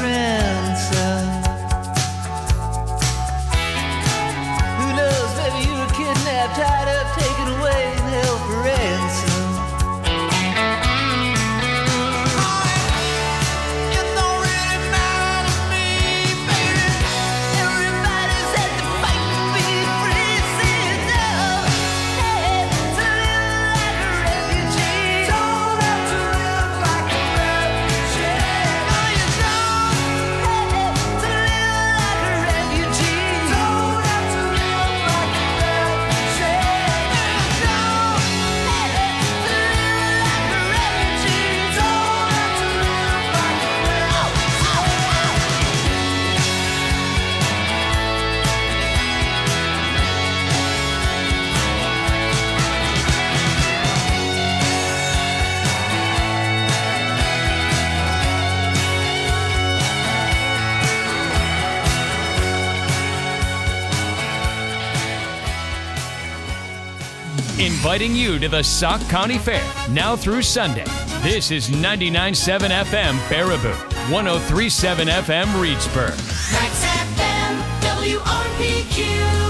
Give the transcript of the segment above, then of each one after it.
ransom. Who knows, maybe you were kidnapped, tied up, taken away, and held for ransom. Inviting you to the Sauk County Fair, now through Sunday. This is 99.7 FM Baraboo, 103.7 FM Reedsburg. Max FM, WRPQ,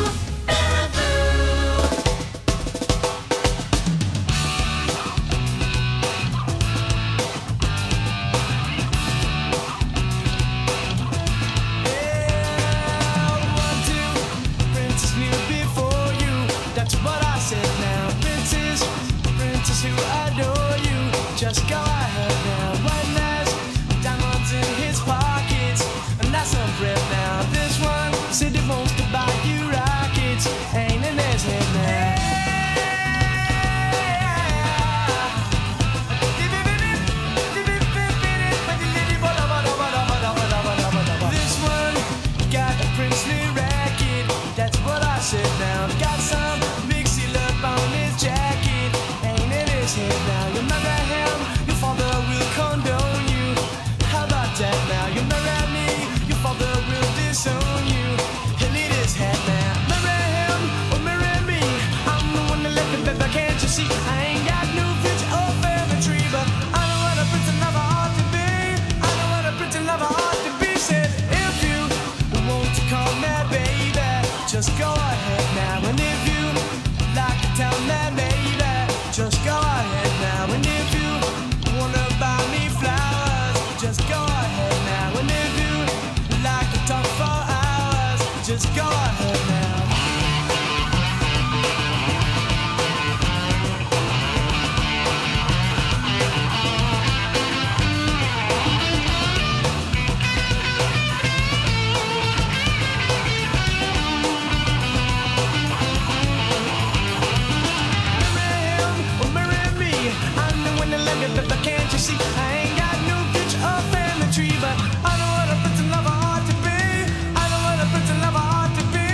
Just go ahead now, one has diamonds in his pockets, and that's a breath now. This one said he wants to buy you rockets, ain't in his head now. This one got a princely racket, that's what I said now. Got some big seal up on his jacket, ain't in his head now. You marry him, your father will condone you. How about that now? You marry me, your father will disown you. He'll eat his head now. Marry him or marry me, I'm the one that left the baby, can't you see? I ain't got no future or family tree, but I know what a prince lover ought to be. I know what a prince lover ought to be. Said if you want to call me baby, just go ahead now. And if you like to tell me baby, just go ahead now. And if you wanna buy me flowers, just go ahead now. And if you like to talk for hours, just go ahead now. But can't you see? I ain't got no future or family tree, but I know what a prince and lover ought to be. I know what a prince and lover ought to be.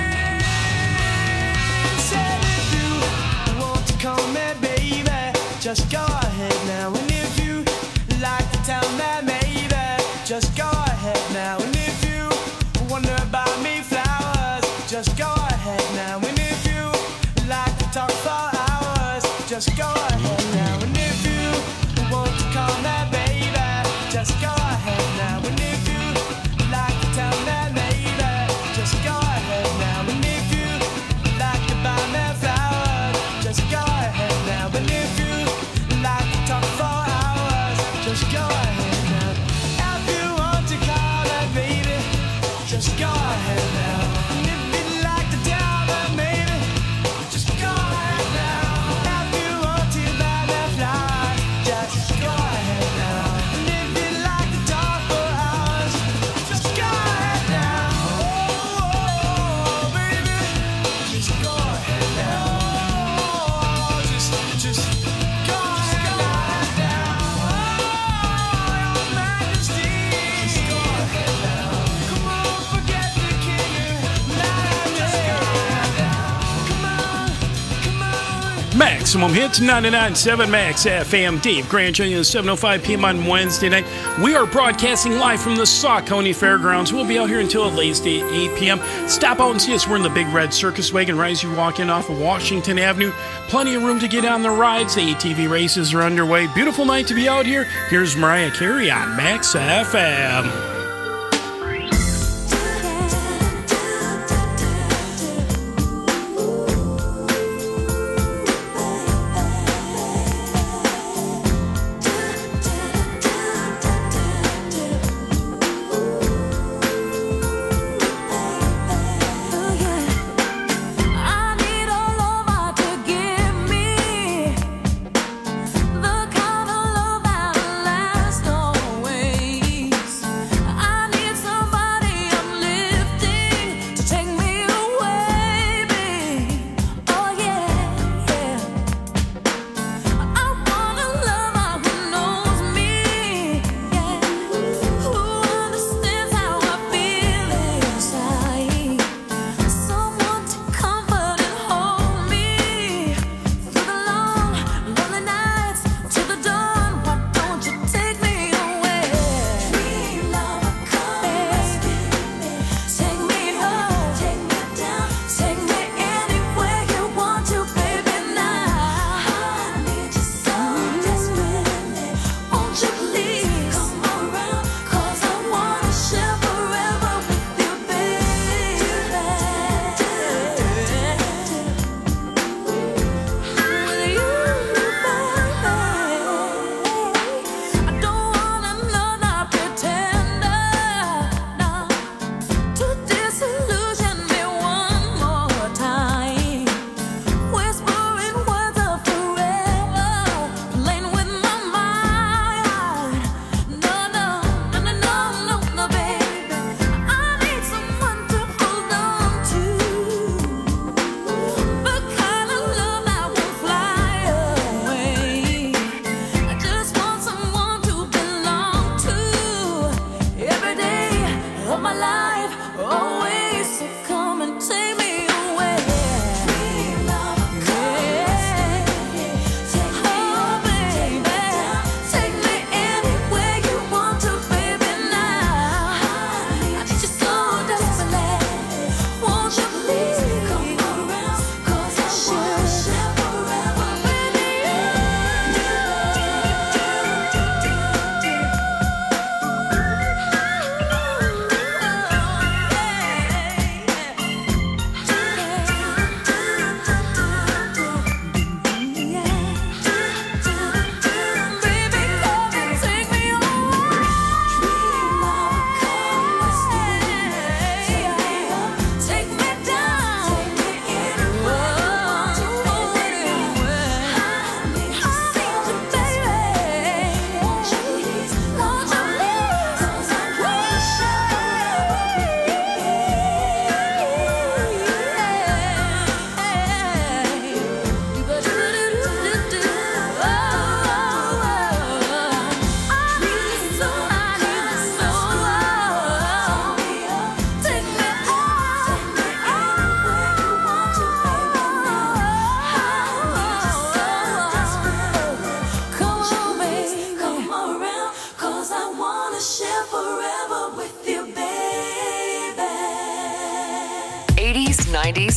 Said if you want to call me baby, just go ahead now. And if you like to tell me maybe, just go ahead now. And if you wonder about me flowers, just go ahead now. And if you like to talk for hours, just go ahead now. And if you want to call me baby, just go ahead now. And if you like to tell me maybe, just go ahead now. And if you like to buy me flowers, just go ahead now. And if you like to talk for hours, just go ahead now. If you want to call me baby, just go ahead now. And if you'd like to tell me maybe, just go ahead now. If you want to buy me flowers, just go ahead now. And if you'd like to talk for hours, just go ahead now. Oh, baby, just go ahead now. Oh, just go ahead now. Oh, your majesty, just go ahead now. Come on, forget the king. Just go ahead now. Come on. Maximum Hits 99.7 Max FM. Dave Grant joining you at 7:05 p.m. on Wednesday night. We are broadcasting live from the Sauk County Fairgrounds. We'll be out here until at least 8 p.m. Stop out and see us. We're in the Big Red Circus Wagon right as you walk in off of Washington Avenue. Plenty of room to get on the rides. The ATV races are underway. Beautiful night to be out here. Here's Mariah Carey on Max FM.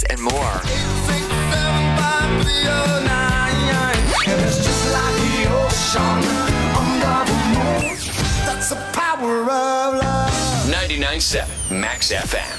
news, and more. 867-530-9. And it's just like the ocean under the moon. That's the power of love. 99.7 Max FM.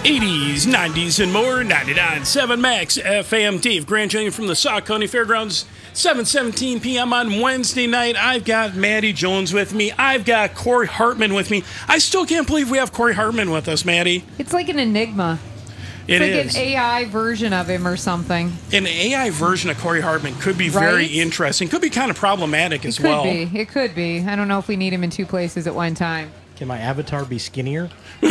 80s, 90s, and more. 99.7 Max FM. Dave Grand Jr. from the Sauk County Fairgrounds. 7:17 p.m. on Wednesday night. I've got Maddie Jones with me. I've got Corey Hartman with me. I still can't believe we have Corey Hartman with us, Maddie. It's like an enigma. It It's like is. an AI version of him or something. An AI version of Corey Hartman could be very Right? interesting. Could be kind of problematic as Could well. be. It could be. I don't know if we need him in two places at one time. Can my avatar be skinnier? Should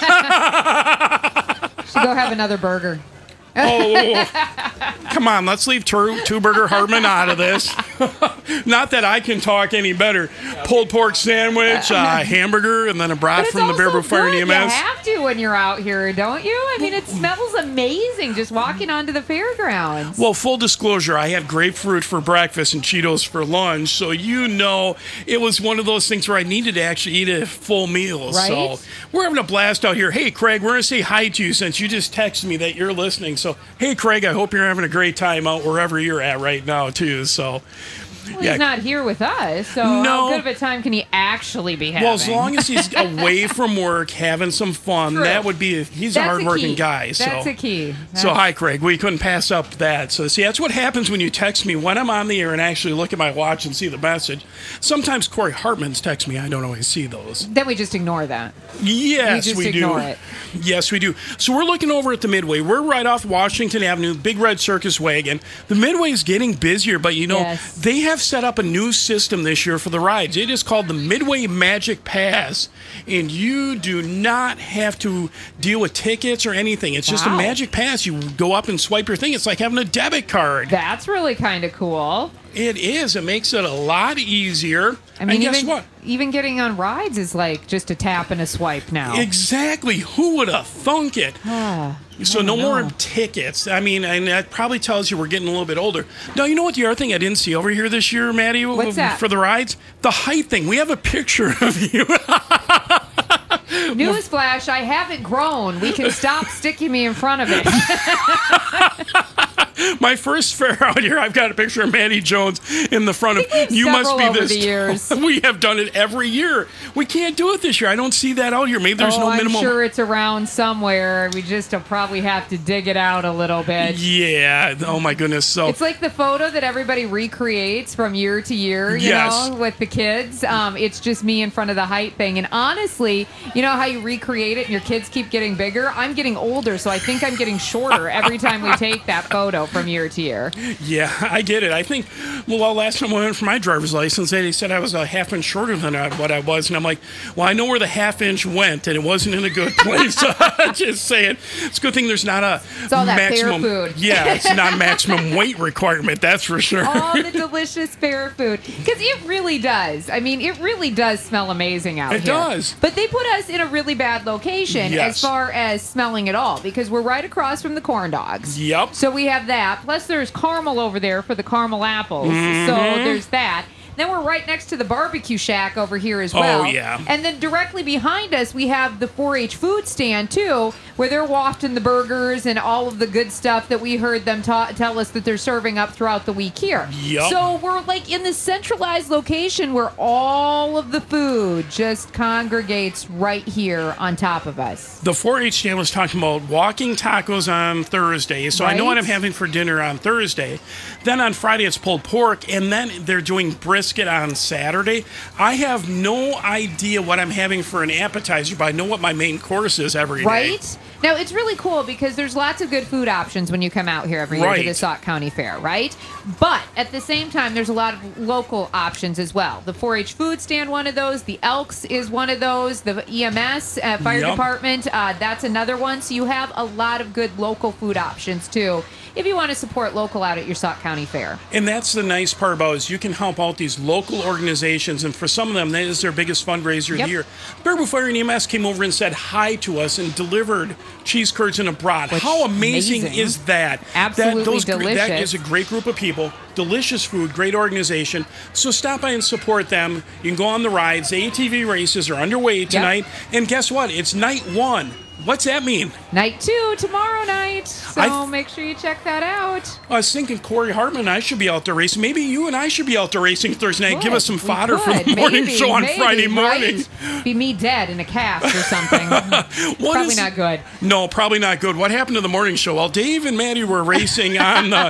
go have another burger. Oh, come on, let's leave Two Burger Hartman out of this. Not that I can talk any better. Pulled pork sandwich, hamburger, and then a brat But it's from the also Baraboo Fire good. and You EMS. have to when you're out here, don't you? I mean, it smells amazing just walking onto the fairgrounds. Well, full disclosure, I had grapefruit for breakfast and Cheetos for lunch, so it was one of those things where I needed to actually eat a full meal. Right? So we're having a blast out here. Hey, Craig, we're going to say hi to you since you just texted me that you're listening. So, hey, Craig, I hope you're having a great time out wherever you're at right now, too. So, Well, he's not here with us, so how good of a time can he actually be having? Well, as long as he's away from work, having some fun, True. that would be. He's That's a hardworking key. guy. So. That's a key. So, hi, Craig. We couldn't pass up that. So, see, that's what happens when you text me when I'm on the air and actually look at my watch and see the message. Sometimes Corey Hartman's text me. I don't always see those. Then we just ignore that. Yes, You just we ignore do. it. Yes, we do. So we're looking over at the Midway. We're right off Washington Avenue, Big Red Circus wagon. The Midway is getting busier, but Yes. they have set up a new system this year for the rides. It is called the Midway Magic Pass, and you do not have to deal with tickets or anything. It's just a Wow. magic pass. You go up and swipe your thing. It's like having a debit card. That's really kind of cool. It is. It makes it a lot easier. I mean, and guess even what? even getting on rides is like just a tap and a swipe now. Exactly. Who would have thunk it? So no more know. tickets. I mean, and that probably tells you we're getting a little bit older. Now, you know what the other thing I didn't see over here this year, Maddie? What's that? For the rides? The height thing. We have a picture of you. Newsflash, I haven't grown. We can stop sticking me in front of it. My first fair out here, I've got a picture of Maddie Jones in the front of. You must several be over this. the years. We have done it every year. We can't do it this year. I don't see that out here. Maybe there's no I'm minimum. sure it's around somewhere. We just probably have to dig it out a little bit. Yeah. Oh my goodness. So It's like the photo that everybody recreates from year to year, you Yes. know, with the kids. It's just me in front of the height thing. And honestly, you know how you recreate it and your kids keep getting bigger? I'm getting older, so I think I'm getting shorter every time we take that photo from year to year. Yeah, I get it. I think, well, last time I went for my driver's license, they said I was a half inch shorter than what I was. And I'm like, well, I know where the half inch went, and it wasn't in a good place. Just saying. It's a good thing there's not a It's all that fair maximum. food. Yeah, it's not maximum weight requirement, that's for sure. All the delicious fair food. Because it really does. I mean, it really does smell amazing out It here. does. But they put us in a really bad location Yes. as far as smelling it all because we're right across from the corn dogs. Yep. So we have that. Plus, there's caramel over there for the caramel apples. Mm-hmm. So there's that. Then we're right next to the barbecue shack over here as well. Oh, yeah. And then directly behind us, we have the 4-H food stand, too, where they're wafting the burgers and all of the good stuff that we heard them tell us that they're serving up throughout the week here. Yep. So we're like in this centralized location where all of the food just congregates right here on top of us. The 4-H stand was talking about walking tacos on Thursday. So I know what Right. I'm having for dinner on Thursday. Then on Friday, it's pulled pork. And then they're doing brisket on Saturday. I have no idea what I'm having for an appetizer, but I know what my main course is every day. Right? Now, it's really cool because there's lots of good food options when you come out here every year to Right. the Sauk County Fair, right? But at the same time, there's a lot of local options as well. The 4-H food stand, one of those. The Elks is one of those. The EMS, Fire Yep. Department, that's another one. So you have a lot of good local food options, too, if you want to support local out at your Sauk County Fair. And that's the nice part about it is you can help out these local organizations, and for some of them, that is their biggest fundraiser of Yep. the year. Baraboo Fire and EMS came over and said hi to us and delivered cheese curds and a brat. Which How amazing amazing. is that? Absolutely That delicious. is a great group of people. delicious food, great organization. So stop by and support them. You can go on the rides. The ATV races are underway tonight. And guess what? It's night 1. What's that mean? Night 2 tomorrow night. So make sure you check that out. I was thinking Corey Hartman and I should be out there racing. Maybe you and I should be out there racing Thursday night. Give us some fodder for the morning show on Friday morning. Right? Be me dead in a cast or something. Probably not good. No, probably not good. What happened to the morning show? Well, Dave and Maddie were racing on the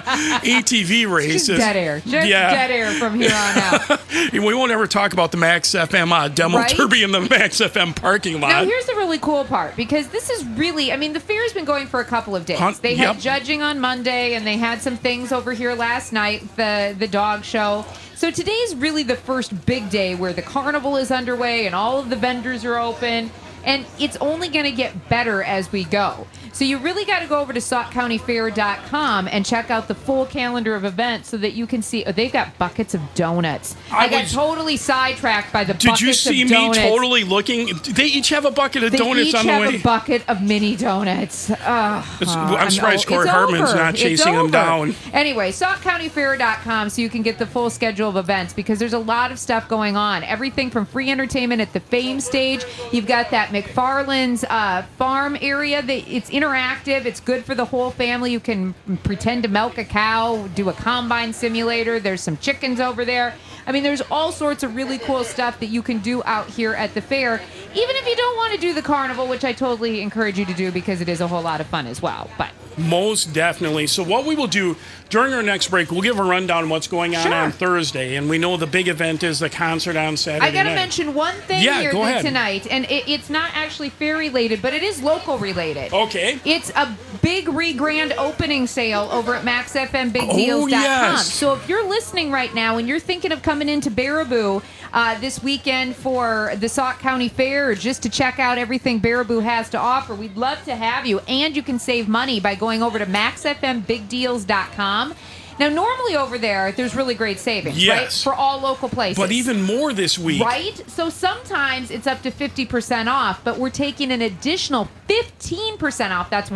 ATV races. Just dead air. Dead air from here on out. We won't ever talk about the Max FM demo derby in the Max FM parking lot. Now, here's the really cool part, because this is really, I mean, the fair's been going for a couple of days. They had judging on Monday, and they had some things over here last night, the dog show. So today's really the first big day where the carnival is underway and all of the vendors are open, and it's only going to get better as we go. So you really got to go over to SaukCountyFair.com and check out the full calendar of events so that you can see. Oh, they've got buckets of donuts. I got totally sidetracked by the buckets of donuts. Did you see me totally looking? They each have a bucket of donuts on the way. They each have a bucket of mini donuts. I'm surprised Corey Hartman's not chasing them down. Anyway, SaukCountyFair.com so you can get the full schedule of events, because there's a lot of stuff going on. Everything from free entertainment at the Fame stage. You've got that McFarland's farm area. It's interactive. It's good for the whole family. You can pretend to milk a cow, do a combine simulator. There's some chickens over there. I mean, there's all sorts of really cool stuff that you can do out here at the fair, even if you don't want to do the carnival, which I totally encourage you to do because it is a whole lot of fun as well. But most definitely. So what we will do during our next break, we'll give a rundown of what's going on Thursday. And we know the big event is the concert on Saturday I got to mention one thing here tonight, and it's not actually fair related, but it is local related. Okay. It's a big grand opening sale over at MaxFMBigDeals.com. Yes. So if you're listening right now and you're thinking of coming into Baraboo this weekend for the Sauk County Fair, or just to check out everything Baraboo has to offer, we'd love to have you. And you can save money by going over to MaxFMBigDeals.com. Now, normally over there's really great savings, right? For all local places. But even more this week. Right? So sometimes it's up to 50% off, but we're taking an additional 15% off. That's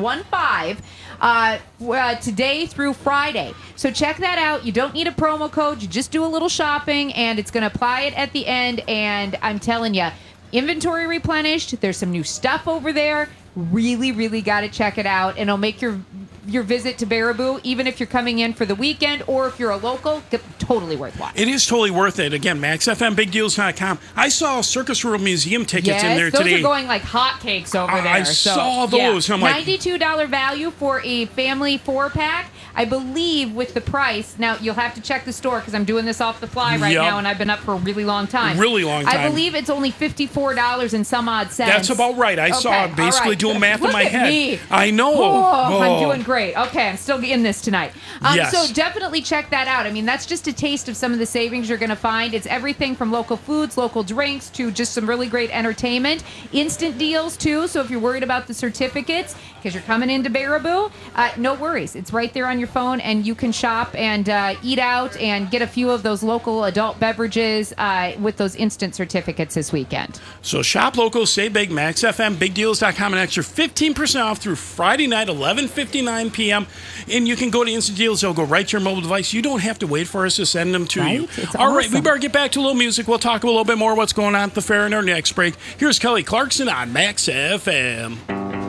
15 today through Friday. So check that out. You don't need a promo code. You just do a little shopping, and it's going to apply it at the end. And I'm telling you, inventory replenished. There's some new stuff over there. Really, really got to check it out, and it'll make your visit to Baraboo, even if you're coming in for the weekend or if you're a local, totally worthwhile. It is totally worth it. Again, MaxFMBigDeals.com. I saw Circus World Museum tickets in there today. Those are going like hotcakes over there. I saw those. Yeah. I'm like, $92 value for a family 4-pack. I believe with the price, now you'll have to check the store because I'm doing this off the fly right now, and I've been up for a really long time. Really long time. I believe it's only $54 and some odd cents. That's about right. I saw basically doing math in my head. Me. I know. I'm doing great. Okay, I'm still in this tonight. Yes. So definitely check that out. I mean, that's just a taste of some of the savings you're going to find. It's everything from local foods, local drinks, to just some really great entertainment. Instant deals, too. So if you're worried about the certificates, because you're coming into Baraboo, no worries. It's right there on your phone, and you can shop and eat out and get a few of those local adult beverages with those instant certificates this weekend. So shop local, save big, MaxFMBigDeals.com, an extra 15% off through Friday night, 11:59 p.m. And you can go to Instant Deals. They'll go right to your mobile device. You don't have to wait for us to send them to you. It's All right, awesome. we better get back to a little music. We'll talk a little bit more what's going on at the fair in our next break. Here's Kelly Clarkson on Max FM.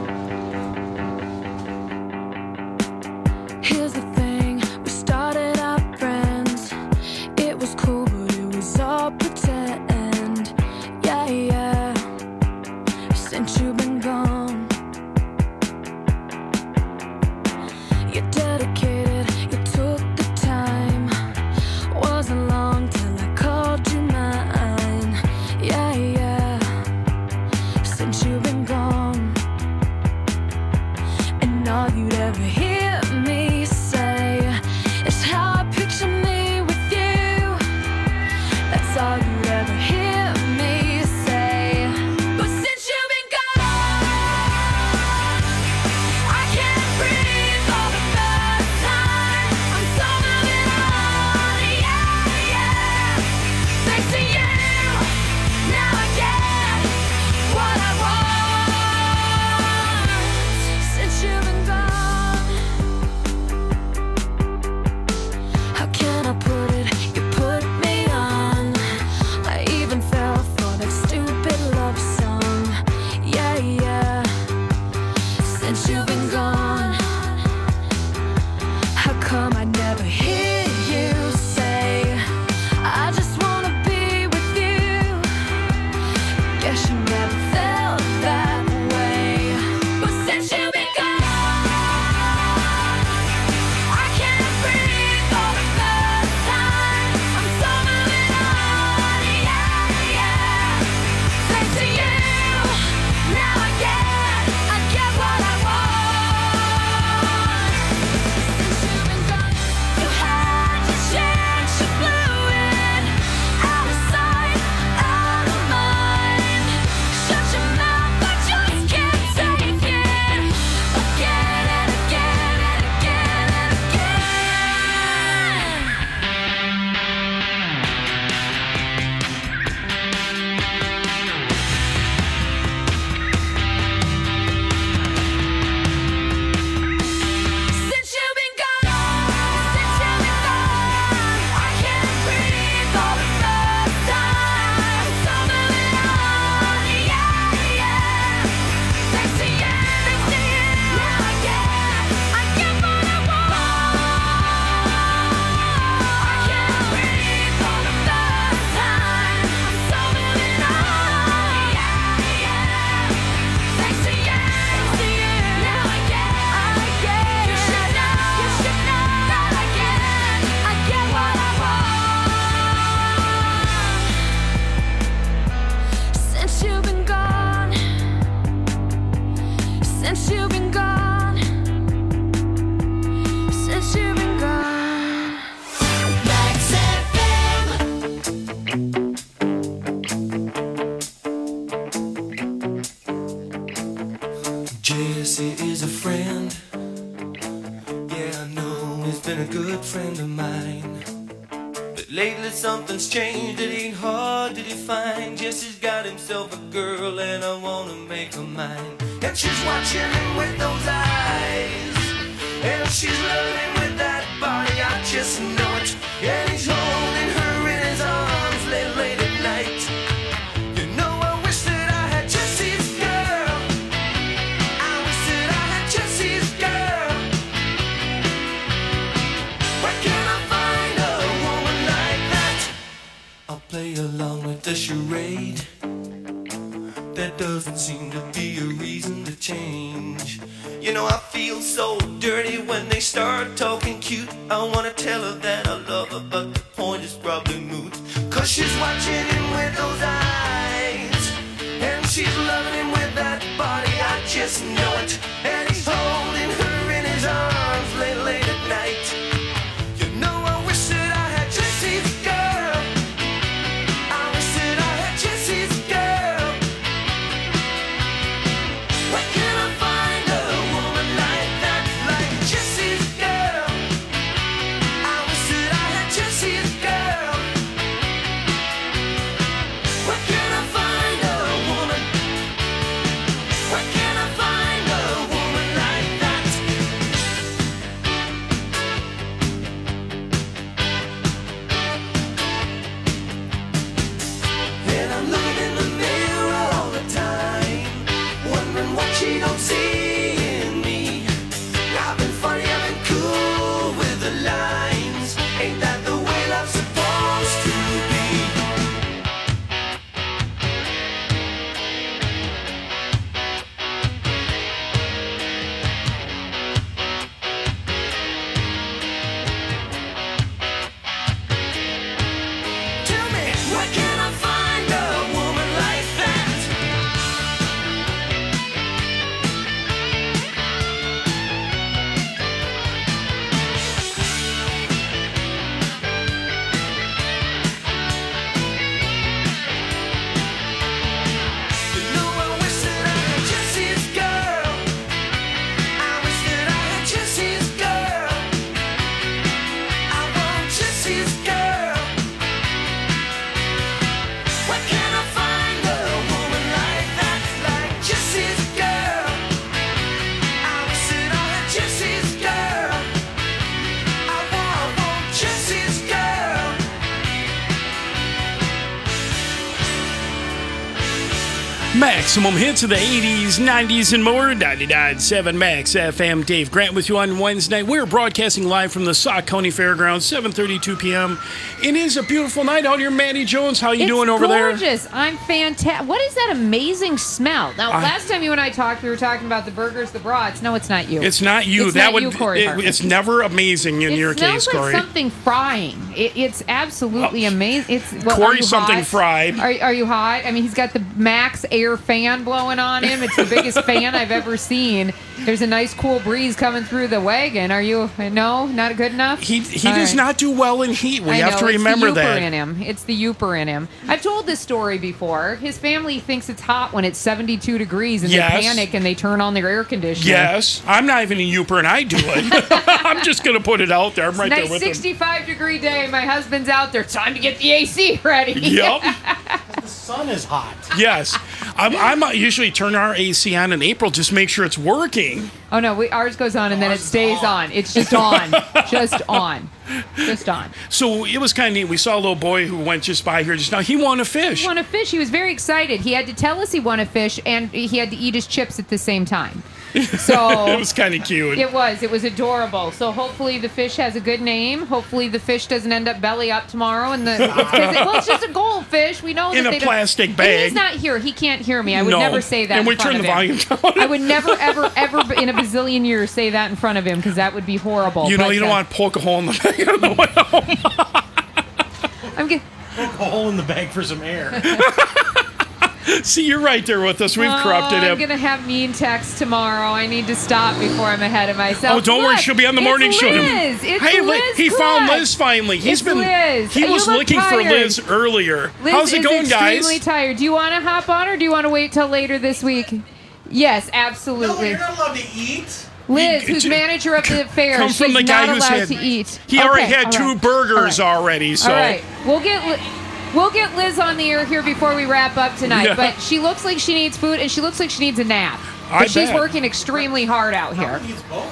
Here's the thing, we started out friends. It was cool, but it was all pretend. Yeah. Since you've been gone, you're dedicated, you took the time. Wasn't long till I called you mine. Yeah. Since you've been gone, good friend of mine. But lately something's changed, it ain't hard to define. Jesse's got himself a girl and I wanna make her mine. And she's watching him with those eyes, and she's loving with that body, I just know it. And he's holding her in his arms late at night. You know I wish that I had Jesse's girl. I wish that I had Jesse's girl. Where can I find a woman like that? I'll play along with the charade. There doesn't seem to be a reason to change. You know I feel so dirty when they start talking cute. I wanna tell her that I love her, but the point is probably moot. Cause she's watching him with those eyes, and she's loving him with that body, I just know it. And he's holding her in his arms late at night. You know I wish that I had Jesse's girl. I wish that I had Jesse's girl. Where can I find a woman like that, like Jesse's girl? I wish that I had Jesse's girl. Where can I find a woman? Where can I find a woman like that? And I'm looking in the mirror all the time, wondering what she don't see in me. I've been funny, I've been cool with the lines. Ain't that the way love's supposed to be? Tell me, where can I find a woman like that? You know I wish that I had Jesse's girl. I wish that I had Jesse's girl. I want Jesse's girl. Where can I find a woman like that, like Jesse's girl? I wish that I had Jesse's girl. I want Jesse's girl. Maximum hits of the 80s, 90s, and more. 99.7 Max FM. Dave Grant with you on Wednesday. We're broadcasting live from the Sauk County Fairgrounds, 7:32 p.m. It is a beautiful night out here. Mandy Jones, how you doing over there? It's gorgeous. I'm fantastic. What is that amazing smell? Now, last time you and I talked, we were talking about the burgers, the brats. No, it's not you. It's not you. It's that not would you, Corey Hartman. it's never amazing in your case, It smells Corey. like something frying. It's absolutely amazing. It's well, Corey, are you something hot? fried. Are you hot? I mean, he's got the Max Air fan blowing on him. It's the biggest fan I've ever seen. There's a nice cool breeze coming through the wagon. Are you? No, not good enough. He All does right. not do well in heat. We I have know, to remember it's the that. Youper in him. It's the Youper in him. I've told this story before. His family thinks it's hot when it's 72 degrees and Yes. they panic and they turn on their air conditioner. Yes, I'm not even a Youper, and I do it. I'm just going to put it out there. I'm right Nice there with him. 65-degree day. My husband's out there. Time to get the AC ready. Yep. The sun is hot. Yes. I'm usually turn our AC on in April, just make sure it's working. Oh no, ours goes on and then it stays on. It's just on, just on, just on. So it was kind of neat. We saw a little boy who went just by here just now. He wanted to fish. He wanted to fish. He was very excited. He had to tell us he wanted to fish, and he had to eat his chips at the same time. So It was kind of cute. It was adorable. So hopefully the fish has a good name. Hopefully the fish doesn't end up belly up tomorrow. And well, it's just a goldfish. We know In that a they plastic don't, bag. And he's not here. He can't hear me. I would No. never say that. And we in front turn of the him. volume down. I would never, ever in a bazillion years say that in front of him because that would be horrible. You know, But, you don't want to poke a hole in the bag on the way home. I'm get, Poke a hole in the bag for some air. See, you're right there with us. We've corrupted I'm him. gonna have mean texts tomorrow. I need to stop before I'm ahead of myself. Oh, don't worry. Look, She'll be on the it's morning show. Liz. It's Hey, Liz. he found Cook. Liz finally. He's It's been. Liz. He You was look looking for tired. Liz earlier. Liz How's it is going, extremely guys? tired. Do you want to hop on or do you want to wait till later this week? Yes, No, absolutely. you're not allowed to eat. Liz, who's manager of the fair, Come she's from the guy not who's allowed had. to eat. He already Okay, had all 2 right. burgers All right. already. So All right, we'll get Liz on the air here before we wrap up tonight. Yeah. But she looks like she needs food, and she looks like she needs a nap. I But she's bet. working extremely hard out here,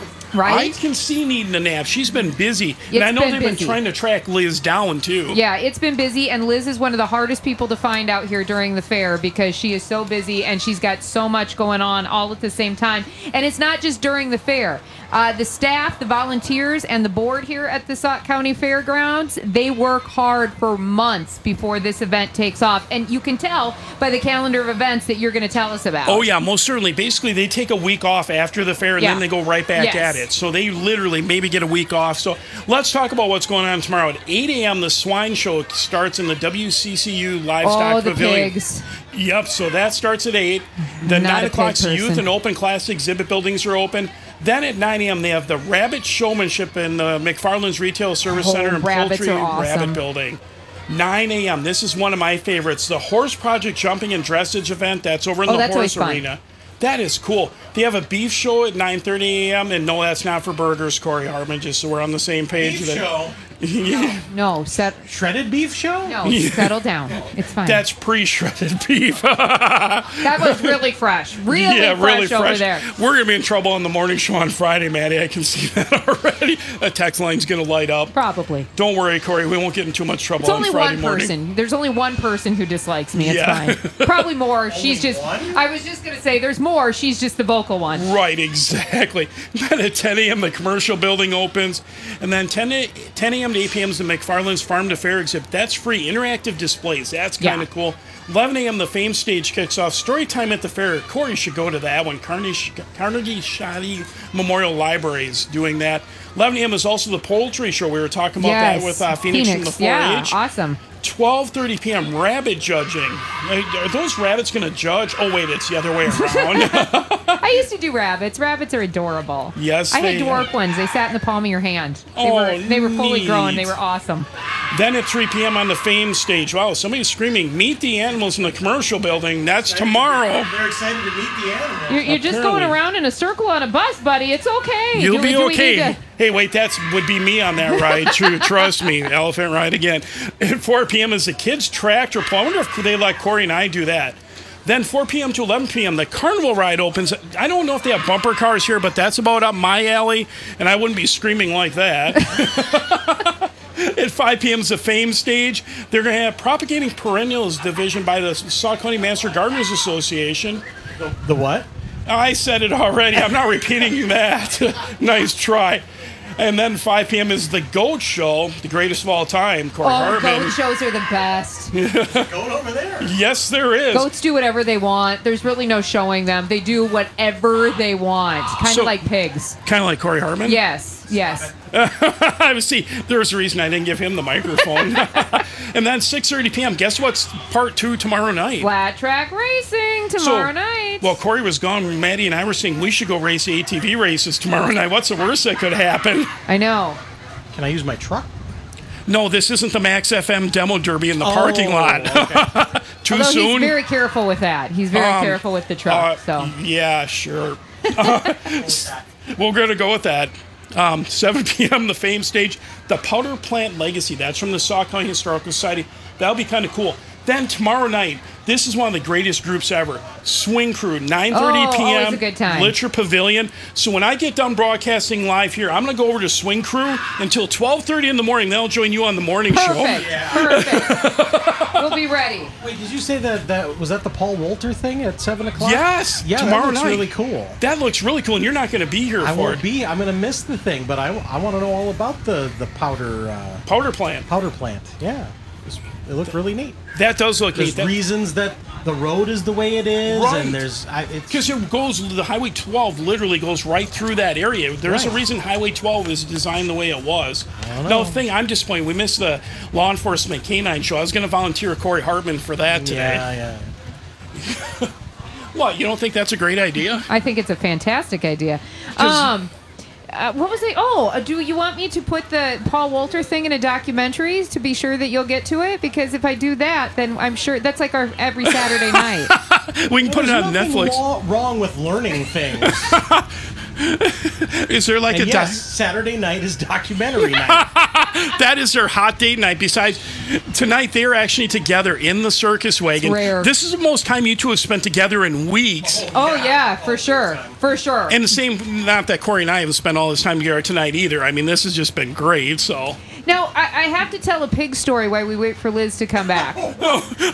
I right? can see needing a nap. She's been busy, and It's I know been they've busy. been trying to track Liz down too. Yeah, it's been busy, and Liz is one of the hardest people to find out here during the fair because she is so busy and she's got so much going on all at the same time. And it's not just during the fair. The staff, the volunteers, and the board here at the Sauk County Fairgrounds, they work hard for months before this event takes off. And you can tell by the calendar of events that you're going to tell us about. Oh yeah, most certainly. Basically, they take a week off after the fair, and Yeah. then they go right back Yes. at it. So they literally maybe get a week off. So let's talk about what's going on tomorrow at 8 a.m. The swine show starts in the WCCU Livestock Oh, the Pavilion. pigs. Yep. So that starts at 8. Then Not 9 a o'clock, pig youth person. and open class exhibit buildings are open. Then at 9 a.m. they have the rabbit showmanship in the McFarland's Retail Service Oh, Center and rabbits Poultry are awesome. Rabbit Building. 9 a.m. This is one of my favorites. The Horse Project Jumping and Dressage event. That's over in Oh, the that's Horse always fun. Arena. That is cool. They have a beef show at 9:30 a.m. And no, that's not for burgers, Corey Hartman, just so we're on the same page. Beef with it. show. Yeah, No, Shredded beef show? no, settle down. It's fine. that's pre-shredded beef. That was really fresh. Really fresh over there. We're going to be in trouble on the morning show on Friday, Maddie. I can see that already. A text line's going to light up. Probably. Don't worry, Corey. We won't get in too much trouble It's on only Friday one morning. person. There's only one person who dislikes me. It's Yeah. fine. Probably more. She's just. one? I was just gonna say there's more. She's just the vocal one. Right, exactly. Then at 10 a.m., the commercial building opens. And then 10 a.m. to 8 p.m. is the McFarland's Farm to Fair exhibit. That's free. Interactive displays. That's kind of Yeah. cool. 11 a.m., the Fame stage kicks off. Story time at the fair. Corey should go to that one. Carnegie Shoddy Memorial Library is doing that. 11 a.m. is also the poultry show. We were talking about that with Phoenix from the 4-H. Yeah, awesome. 12:30 p.m. rabbit judging. Are those rabbits going to judge? Oh, wait, it's the other way around. I used to do rabbits. Rabbits are adorable. Yes, I had they dwarf are. ones. They sat in the palm of your hand. Oh, They were fully grown. They neat. were awesome. Then at 3 p.m. on the Fame stage. Wow, somebody's screaming, "Meet the animals in the commercial building." That's tomorrow. They're excited to meet the animals. You're just going Apparently. around in a circle on a bus, buddy. It's okay. You'll be Do we okay. need to- Hey, wait, that would be me on that ride, too. Trust me, elephant ride again. At 4 p.m. is the kids' tractor pull. I wonder if they let Corey and I do that. Then 4 p.m. to 11 p.m., the carnival ride opens. I don't know if they have bumper cars here, but that's about up my alley, and I wouldn't be screaming like that. At 5 p.m. is the Fame stage. They're going to have Propagating Perennials division by the Sauk County Master Gardeners Association. The what? I said it already. I'm not repeating that. Nice try. And then 5 p.m. is the Goat Show, the greatest of all time, Corey Oh, Hartman. goat shows are the best. Going over there. Yes, there is. Goats do whatever they want. There's really no showing them. They do whatever they want. Kind So- of like pigs. Kind of like Corey Hartman. Yes, yes. See, there's a reason I didn't give him the microphone. And then 6:30 p.m. Guess what's part 2 tomorrow night? Flat track racing tomorrow night. Well, Corey was gone. Maddie and I were saying we should go race the ATV races tomorrow night. What's the worst that could happen? I know. Can I use my truck? No, this isn't the Max FM demo derby in the parking lot. Okay. Too Although soon. he's very careful with that. He's very careful with the truck. So Yeah, sure. We're going to go with that. 7 p.m., the Fame stage. The Powder Plant Legacy. That's from the Sauk County Historical Society. That'll be kind of cool. Then tomorrow night, this is one of the greatest groups ever. Swing Crew, 9:30 Oh, p.m. always a good time. Litcher Pavilion. So when I get done broadcasting live here, I'm going to go over to Swing Crew until 12:30 in the morning. Then I'll join you on the morning perfect. show. Perfect. We'll be ready. Wait, did you say that was that the Paul Walter thing at 7 o'clock? Yes, Yeah, tomorrow that looks night. really cool. That looks really cool, and you're not going to be here I for won't it. be. I'm going to miss the thing, but I want to know all about the powder Powder Plant. plant. Yeah, it looked really neat. That does look There's neat. reasons that the road is the way it is, Right. and it's Because it goes, the Highway 12 literally goes right through that area. There's a Right. reason Highway 12 is designed the way it was. don't Now, know. the thing I'm disappointed, we missed the law enforcement canine show. I was going to volunteer Corey Hartman for that today. yeah. What, you don't think that's a great idea? I think it's a fantastic idea. What was it? Oh, do you want me to put the Paul Walter thing in a documentary to be sure that you'll get to it? Because if I do that, then I'm sure that's like our every Saturday night. We can put it There's on nothing Netflix. wrong with learning things. Is there like And a yes, Saturday night is documentary night. that is their hot date night? Besides, tonight they are actually together in the circus wagon. rare. This is the most time you two have spent together in weeks. Oh, yeah, for sure. For sure. And the same, not that Corey and I have spent all this time together tonight either. I mean, this has just been great, so. Now, I have to tell a pig story while we wait for Liz to come back. But we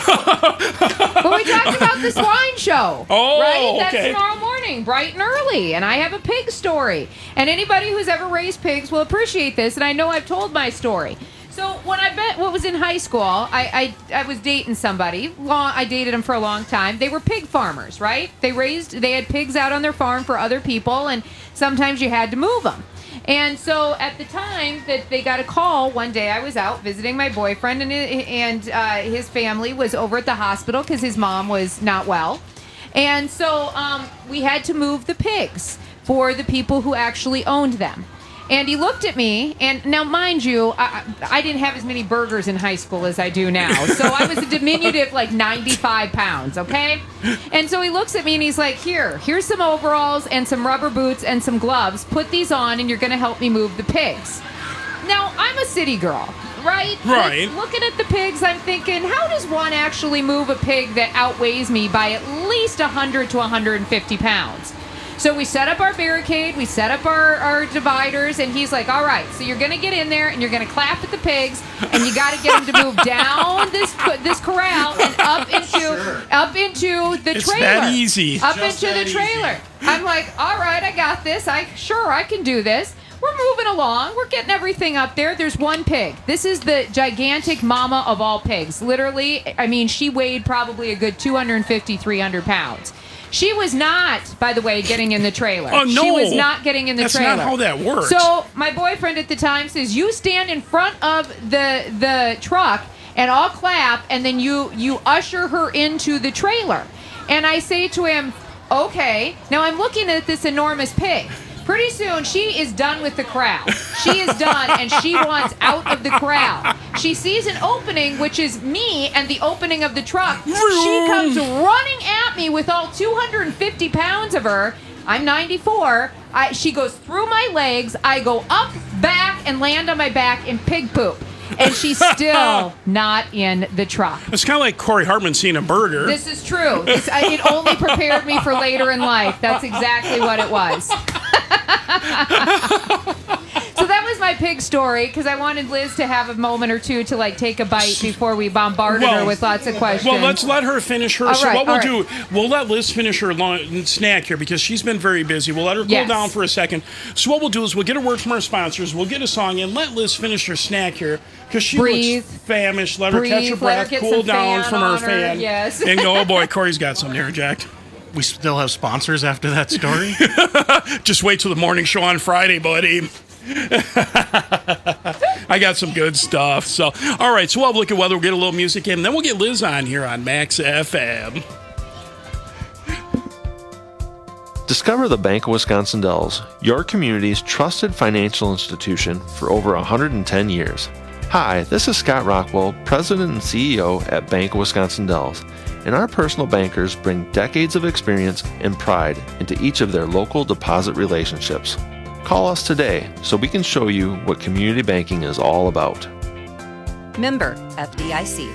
talked about the swine show. Oh, right? That's okay. tomorrow morning, bright and early. And I have a pig story. And anybody who's ever raised pigs will appreciate this. And I know I've told my story. So when I was in high school, I was dating somebody. I dated them for a long time. They were pig farmers, right? They had pigs out on their farm for other people, and sometimes you had to move them. And so at the time that they got a call, one day I was out visiting my boyfriend, and his family was over at the hospital because his mom was not well. And so we had to move the pigs for the people who actually owned them. And he looked at me, and now, mind you, I didn't have as many burgers in high school as I do now. So I was a diminutive, like 95 pounds, okay? And so he looks at me, and he's like, here's some overalls and some rubber boots and some gloves. Put these on, and you're going to help me move the pigs. Now, I'm a city girl, right? Right. Like, looking at the pigs, I'm thinking, how does one actually move a pig that outweighs me by at least 100 to 150 pounds? So we set up our barricade, we set up our dividers, and he's like, all right, so you're going to get in there, and you're going to clap at the pigs, and you got to get them to move down this corral and up into the It's trailer. that easy. Up Just into that the trailer. I'm like, all right, I got this. I can do this. We're moving along. We're getting everything up there. There's one pig. This is the gigantic mama of all pigs. Literally, I mean, she weighed probably a good 250, 300 pounds. She was not, by the way, getting in the trailer. Oh, no. She was not getting in the That's trailer. not how that works. So my boyfriend at the time says, you stand in front of the truck, and I'll clap, and then you usher her into the trailer. And I say to him, okay. Now I'm looking at this enormous pig. Pretty soon, she is done with the corral. She is done, and she wants out of the corral. She sees an opening, which is me and the opening of the truck. She comes running at me with all 250 pounds of her. I'm 94. She goes through my legs. I go up, back, and land on my back in pig poop. And she's still not in the truck. It's kind of like Corey Hartman seeing a burger. This is true. It only prepared me for later in life. That's exactly what it was. So that was my pig story, because I wanted Liz to have a moment or two to take a bite before we bombarded her with lots of questions. Well, let's let her finish her. All So right, what we'll all do, we'll let Liz finish her snack here, because she's been very busy. We'll let her cool Yes. down for a second. So what we'll do is we'll get a word from our sponsors, we'll get a song, and let Liz finish her snack here, because she Breathe. looks famished. Let her catch her Breathe, let her breath, get cool some down fan from her on her, fan. yes. And go, oh boy, Corey's got some there, Jack. We still have sponsors after that story? Just wait till the morning show on Friday, buddy. I got some good stuff. So, all right. So we'll have a look at weather. We'll get a little music in. And then we'll get Liz on here on Max FM. Discover the Bank of Wisconsin Dells, your community's trusted financial institution for over 110 years. Hi, this is Scott Rockwell, President and CEO at Bank of Wisconsin Dells, and our personal bankers bring decades of experience and pride into each of their local deposit relationships. Call us today so we can show you what community banking is all about. Member FDIC.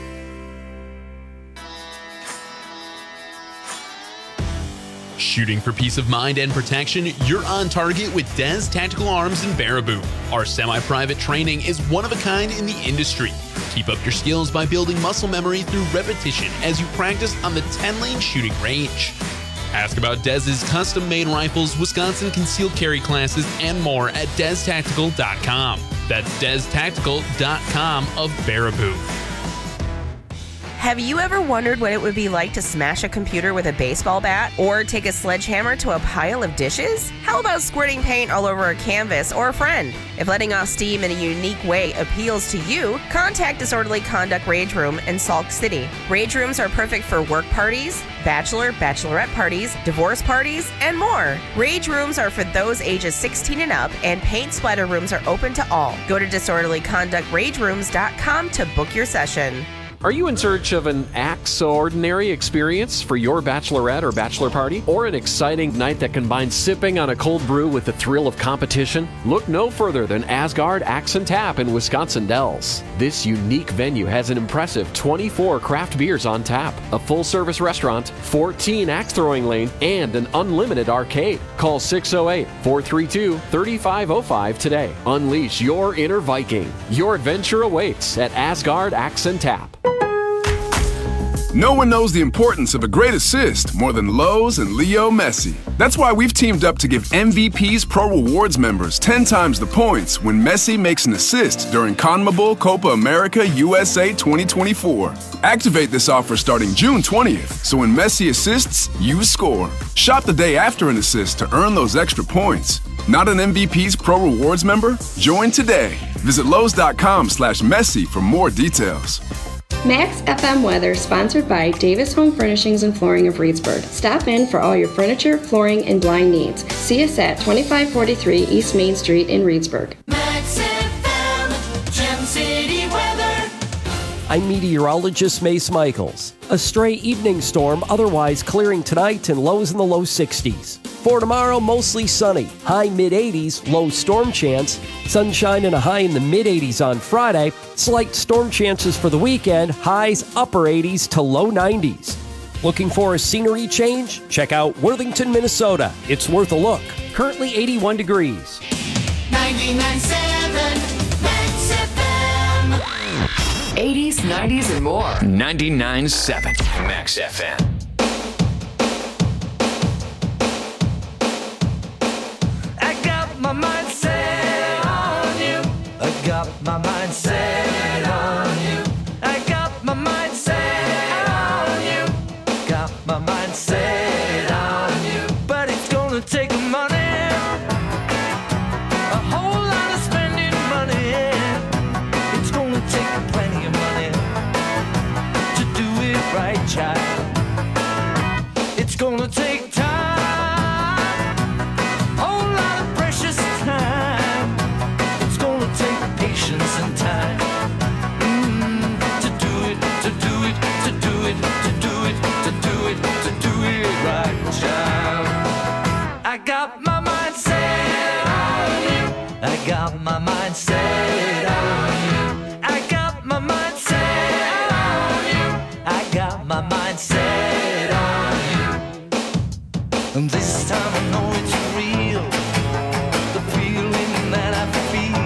Shooting for peace of mind and protection, you're on target with Des Tactical Arms in Baraboo. Our semi-private training is one of a kind in the industry. Keep up your skills by building muscle memory through repetition as you practice on the 10-lane shooting range. Ask about Dez's custom-made rifles, Wisconsin concealed carry classes, and more at DezTactical.com. That's DezTactical.com of Baraboo. Have you ever wondered what it would be like to smash a computer with a baseball bat or take a sledgehammer to a pile of dishes? How about squirting paint all over a canvas or a friend? If letting off steam in a unique way appeals to you, contact Disorderly Conduct Rage Room in Sauk City. Rage rooms are perfect for work parties, bachelorette parties, divorce parties, and more. Rage rooms are for those ages 16 and up, and paint splatter rooms are open to all. Go to disorderlyconductragerooms.com to book your session. Are you in search of an extraordinary experience for your bachelorette or bachelor party? Or an exciting night that combines sipping on a cold brew with the thrill of competition? Look no further than Asgard Axe and Tap in Wisconsin Dells. This unique venue has an impressive 24 craft beers on tap, a full-service restaurant, 14 axe throwing lanes, and an unlimited arcade. Call 608-432-3505 today. Unleash your inner Viking. Your adventure awaits at Asgard Axe and Tap. No one knows the importance of a great assist more than Lowe's and Leo Messi. That's why we've teamed up to give MVP's Pro Rewards members 10 times the points when Messi makes an assist during CONMEBOL Copa America USA 2024. Activate this offer starting June 20th, so when Messi assists, you score. Shop the day after an assist to earn those extra points. Not an MVP's Pro Rewards member? Join today. Visit Lowe's.com/Messi for more details. Max FM weather sponsored by Davis Home Furnishings and Flooring of Reedsburg. Stop in for all your furniture, flooring, and blind needs. See us at 2543 East Main Street in Reedsburg. Max FM, Gem City weather. I'm meteorologist Mace Michaels. A stray evening storm otherwise clearing tonight and lows in the low 60s. For tomorrow, mostly sunny, high mid-80s, low storm chance. Sunshine and a high in the mid-80s on Friday. Slight storm chances for the weekend, highs upper 80s to low 90s. Looking for a scenery change? Check out Worthington, Minnesota. It's worth a look. Currently 81 degrees. 99.7 Max FM. 80s, 90s, and more. 99.7 Max FM. My mind set on you. I got my mind set on you. I got my mind set on you. Got my mind set on you. But it's gonna take money, a whole lot of spending money. It's gonna take plenty of money to do it right, child. It's gonna take time. And time to do it right, child. I got my mind set on you. I got my mind set on you. I got my mind set on you. I got my mind set on you. And this time I know it's real. The feeling that I feel.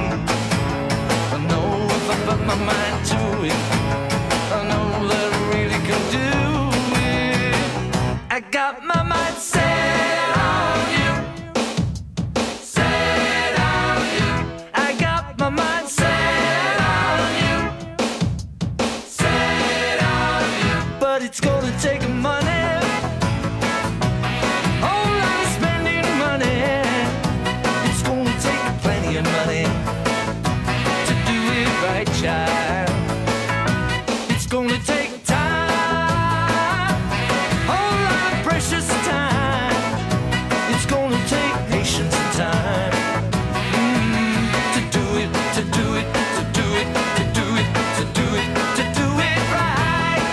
Put my mind to it. I know that I really can do it. I got my mind set on you. Set on you. I got my mind set on you. Set on you. But it's gonna take money. Whole lot of spending money. It's gonna take plenty of money. Right, child. It's gonna take time, whole lot of precious time. It's gonna take patience and time to do it, to do it, to do it, to do it, to do it, to do it right.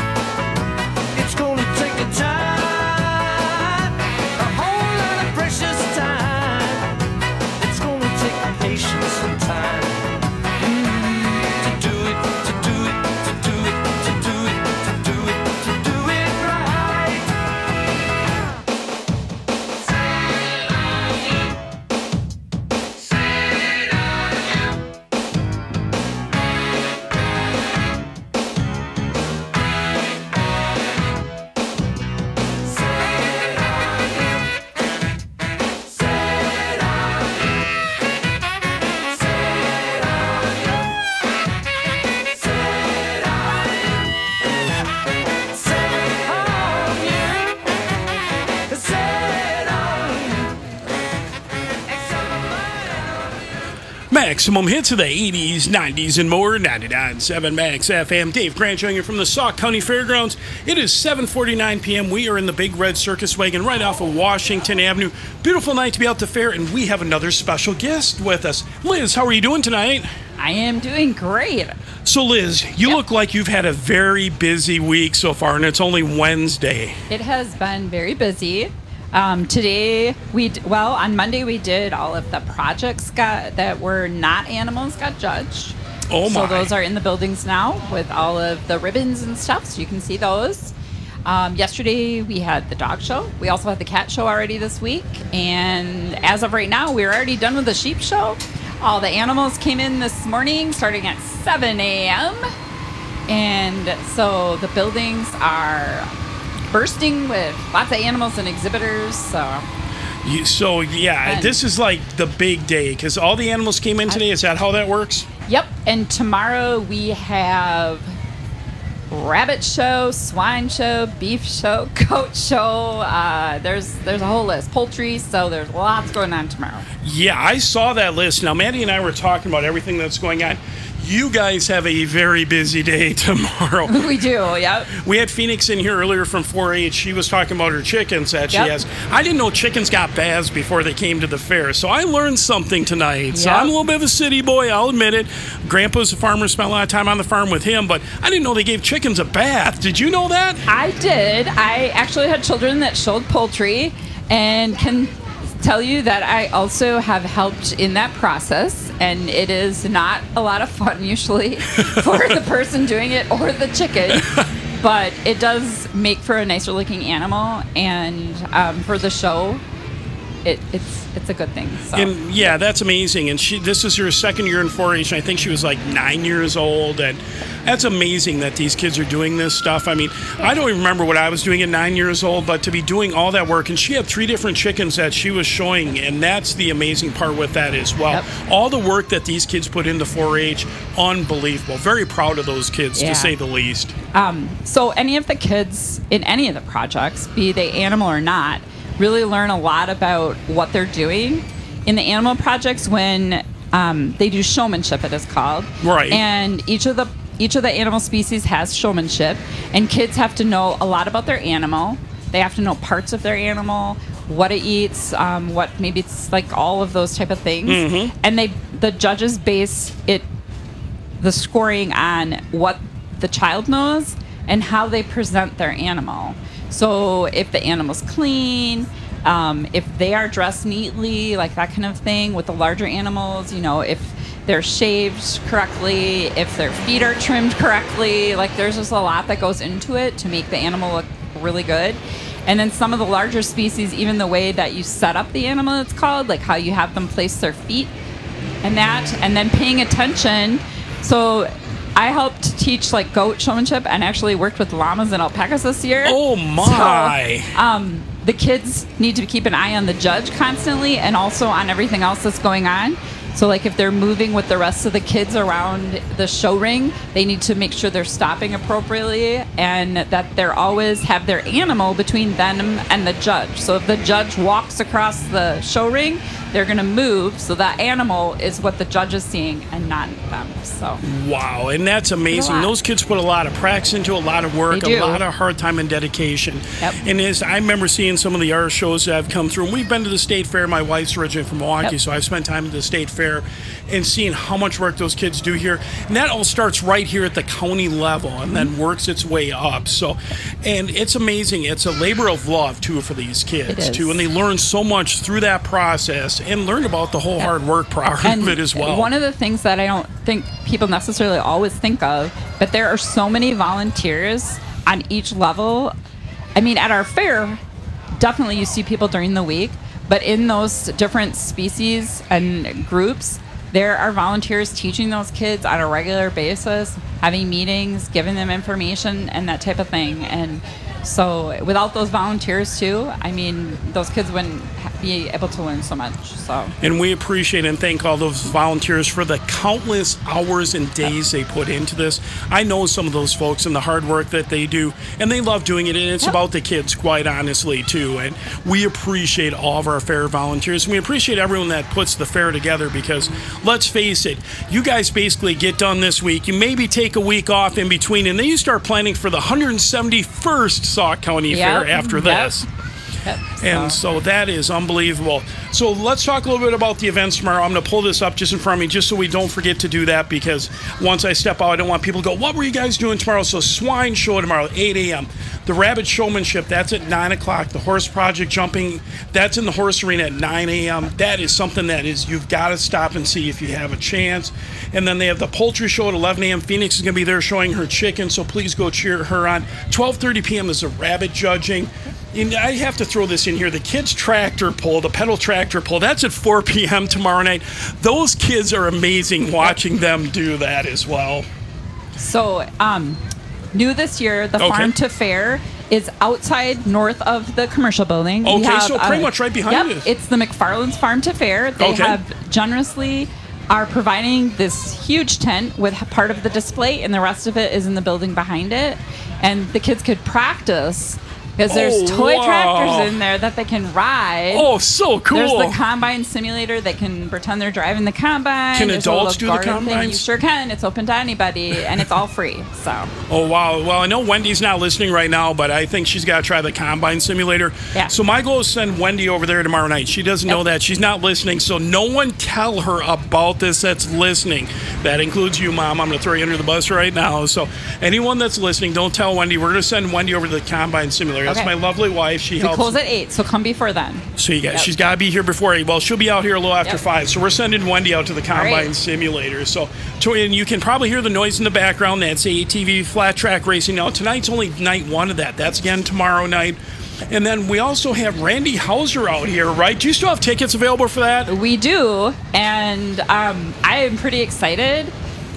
Precious Maximum hits of the 80s, 90s, and more. 99.7 Max FM. Dave Grant Jr. from the Sauk County Fairgrounds. It is 7:49 p.m. We are in the Big Red Circus Wagon right off of Washington Avenue. Beautiful night to be out to fair, and we have another special guest with us. Liz, how are you doing tonight? I am doing great. So, Liz, you look like you've had a very busy week so far, and it's only Wednesday. It has been very busy. Today, on Monday we did all of the projects that were not animals got judged. Oh, my. So those are in the buildings now with all of the ribbons and stuff, so you can see those. Yesterday we had the dog show. We also had the cat show already this week. And as of right now, we're already done with the sheep show. All the animals came in this morning starting at 7 a.m. And so the buildings are bursting with lots of animals and exhibitors. So this is like the big day because all the animals came in today. Is that how that works? Yep. And tomorrow we have rabbit show, swine show, beef show, goat show. There's a whole list. Poultry. So there's lots going on tomorrow. Yeah, I saw that list. Now, Maddie and I were talking about everything that's going on. You guys have a very busy day tomorrow. We do, yep. We had Phoenix in here earlier from 4-H. She was talking about her chickens that she has. I didn't know chickens got baths before they came to the fair, so I learned something tonight. Yep. So I'm a little bit of a city boy, I'll admit it. Grandpa's a farmer, spent a lot of time on the farm with him, but I didn't know they gave chickens a bath. Did you know that? I did. I actually had children that showed poultry and can tell you that I also have helped in that process, and it is not a lot of fun usually for the person doing it or the chicken, but it does make for a nicer looking animal, and for the show it's a good thing. So. And yeah, that's amazing. And this is her second year in 4-H, and I think she was like 9 years old. And that's amazing that these kids are doing this stuff. I mean, I don't even remember what I was doing at 9 years old, but to be doing all that work, and she had 3 different chickens that she was showing, and that's the amazing part with that as well. Yep. All the work that these kids put into 4-H, unbelievable. Very proud of those kids, to say the least. So any of the kids in any of the projects, be they animal or not, really learn a lot about what they're doing. In the animal projects, when they do showmanship, it is called. Right. And each of the animal species has showmanship, and kids have to know a lot about their animal. They have to know parts of their animal, what it eats, what maybe it's like all of those type of things. Mm-hmm. And the judges base the scoring on what the child knows and how they present their animal. So if the animal's clean, if they are dressed neatly, like that kind of thing. With the larger animals, if they're shaved correctly, if their feet are trimmed correctly, like there's just a lot that goes into it to make the animal look really good. And then some of the larger species, even the way that you set up the animal, it's called, like how you have them place their feet and that, and then paying attention. So I helped teach like goat showmanship and actually worked with llamas and alpacas this year. Oh my! So, the kids need to keep an eye on the judge constantly and also on everything else that's going on. So like if they're moving with the rest of the kids around the show ring, they need to make sure they're stopping appropriately and that they're always have their animal between them and the judge. So if the judge walks across the show ring, they're going to move. So that animal is what the judge is seeing and not them. So wow, and that's amazing. Those kids put a lot of practice into a lot of work, a lot of hard time and dedication. Yep. And I remember seeing some of the art shows that have come through. And we've been to the state fair. My wife's originally from Milwaukee, so I've spent time at the state fair and seeing how much work those kids do here. And that all starts right here at the county level and then works its way up. So, and it's amazing. It's a labor of love, too, for these kids, too. And they learn so much through that process and learn about the whole hard work part of it as well. One of the things that I don't think people necessarily always think of, but there are so many volunteers on each level. I mean, at our fair, definitely you see people during the week, but in those different species and groups, there are volunteers teaching those kids on a regular basis, having meetings, giving them information, and that type of thing. And So without those volunteers too, I mean, those kids wouldn't be able to learn so much. So. And we appreciate and thank all those volunteers for the countless hours and days they put into this. I know some of those folks and the hard work that they do, and they love doing it, and it's about the kids, quite honestly, too. And we appreciate all of our fair volunteers, and we appreciate everyone that puts the fair together, because let's face it, you guys basically get done this week. You maybe take a week off in between, and then you start planning for the 171st Sauk County Fair after this. And so that is unbelievable. So let's talk a little bit about the events tomorrow. I'm going to pull this up just in front of me just so we don't forget to do that, because once I step out, I don't want people to go, what were you guys doing tomorrow? So Swine Show tomorrow, 8 a.m. The Rabbit Showmanship, that's at 9 o'clock. The Horse Project Jumping, that's in the Horse Arena at 9 a.m. That is something that is you've got to stop and see if you have a chance. And then they have the Poultry Show at 11 a.m. Phoenix is going to be there showing her chicken, so please go cheer her on. 12:30 p.m. is the rabbit judging. And I have to throw this in here. The kids' tractor pull, the pedal tractor pull, that's at 4 p.m. tomorrow night. Those kids are amazing watching them do that as well. So, new this year, the Farm to Fair is outside north of the commercial building. Okay, so pretty much right behind us. It's the McFarland's Farm to Fair. They have generously are providing this huge tent with part of the display, and the rest of it is in the building behind it. And the kids could practice, because there's toy tractors in there that they can ride. Oh, so cool. There's the combine simulator. They can pretend they're driving the combine. Can There's adults do the combines? You sure can. It's open to anybody, and it's all free. So. Oh, wow. Well, I know Wendy's not listening right now, but I think she's got to try the combine simulator. Yeah. So my goal is to send Wendy over there tomorrow night. She doesn't know that. She's not listening, so no one tell her about this that's listening. That includes you, Mom. I'm going to throw you under the bus right now. So anyone that's listening, don't tell Wendy. We're going to send Wendy over to the combine simulator. That's my lovely wife. She helps. We close at 8, so come before then. So she's got to be here before 8. Well, she'll be out here a little after 5. So we're sending Wendy out to the combine simulator. So and you can probably hear the noise in the background. That's ATV flat track racing. Now, tonight's only night 1 of that. That's again tomorrow night. And then we also have Randy Hauser out here, right? Do you still have tickets available for that? We do, and I am pretty excited.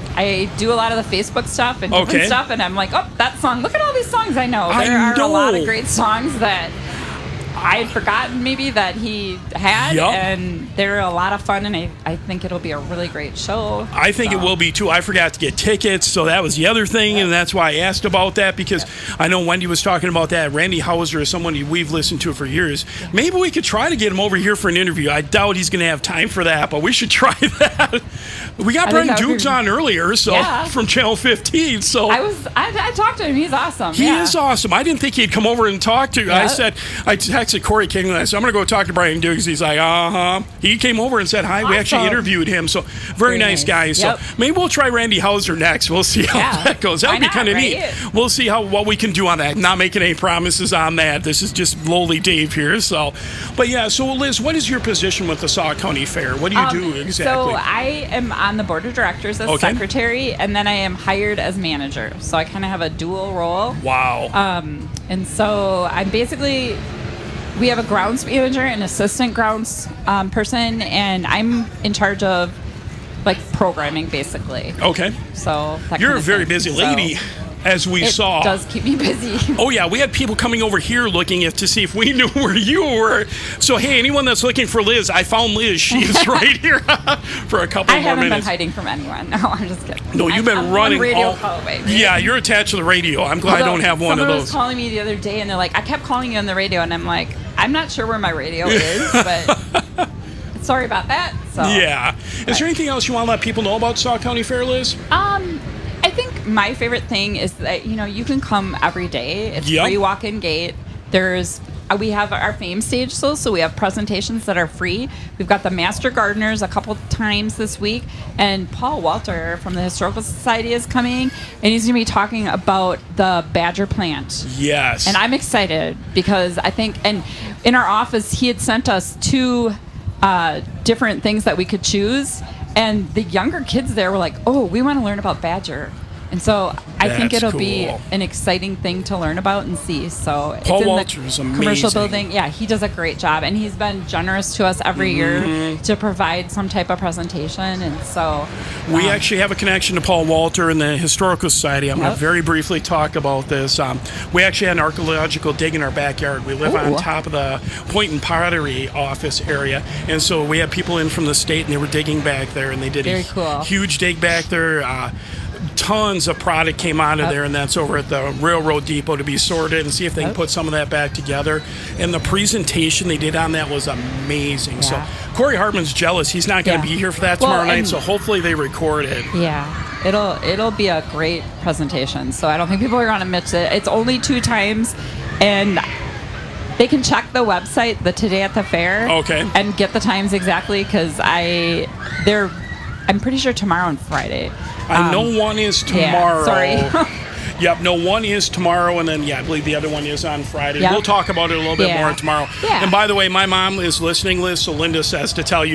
I do a lot of the Facebook stuff and different stuff, and I'm like, oh, that song. Look at all these songs I know. There are a lot of great songs that I had forgotten maybe that he had, and they're a lot of fun, and I think it'll be a really great show. I think it will be, too. I forgot to get tickets, so that was the other thing, and that's why I asked about that, because I know Wendy was talking about that. Randy Hauser is someone we've listened to for years. Maybe we could try to get him over here for an interview. I doubt he's going to have time for that, but we should try that. We got Brian Dukes on earlier, from Channel 15. So I talked to him. He's awesome. He is awesome. I didn't think he'd come over and talk to you. I texted Corey King and I said, I'm going to go talk to Brian Dukes. He's like, He came over and said hi. Awesome. We actually interviewed him. So very nice guy. So maybe we'll try Randy Hauser next. We'll see how that goes. That would be kind of neat. We'll see what we can do on that. Not making any promises on that. This is just lowly Dave here. So, but so Liz, what is your position with the Sauk County Fair? What do you do exactly? So I am on the board of directors as secretary, and then I am hired as manager. So I kind of have a dual role. Wow. And so I'm basically, we have a grounds manager and assistant grounds person, and I'm in charge of programming basically. Okay. So you're a very busy lady. As we saw. It does keep me busy. Oh, yeah. We had people coming over here looking to see if we knew where you were. So, hey, anyone that's looking for Liz, I found Liz. She is right here for a couple more minutes. I haven't been hiding from anyone. No, I'm just kidding. No, you've been running. Radio call away, right? Yeah, you're attached to the radio. I'm glad I don't have one of those. Someone was calling me the other day, and they're like, I kept calling you on the radio, and I'm like, I'm not sure where my radio is, but sorry about that. So. Yeah. Is there anything else you want to let people know about Sauk County Fair, Liz? I think my favorite thing is that, you can come every day. It's free walk-in gate. We have our fame stage so we have presentations that are free. We've got the Master Gardeners a couple times this week, and Paul Walter from the Historical Society is coming, and he's going to be talking about the badger plant. Yes. And I'm excited because I think, and in our office, he had sent us 2 different things that we could choose. And the younger kids there were like, oh, we want to learn about badger. And so I think That's it'll be cool. an exciting thing to learn about and see. So it's Paul in Walter's the commercial amazing. building. Yeah, he does a great job, and he's been generous to us every year to provide some type of presentation. And so we actually have a connection to Paul Walter and the Historical Society. I'm going to very briefly talk about this. We actually had an archaeological dig in our backyard. We live on top of the Point and Pottery office area, and so we had people in from the state, and they were digging back there, and they did Very a cool. huge dig back there. Tons of product came out of there, and that's over at the railroad depot to be sorted and see if they can put some of that back together. And the presentation they did on that was amazing. So Corey Hartman's jealous. He's not going to be here for that tomorrow night, so hopefully they record it. Yeah, it'll be a great presentation. So I don't think people are going to miss it. It's only 2 times, and they can check the website, the Today at the Fair, and get the times exactly because I'm pretty sure tomorrow and Friday. I know one is tomorrow. Yeah, sorry. Yep, no, one is tomorrow, and then, I believe the other one is on Friday. Yep. We'll talk about it a little bit Yeah. more tomorrow. Yeah. And by the way, my mom is listening, Liz, so Linda says to tell you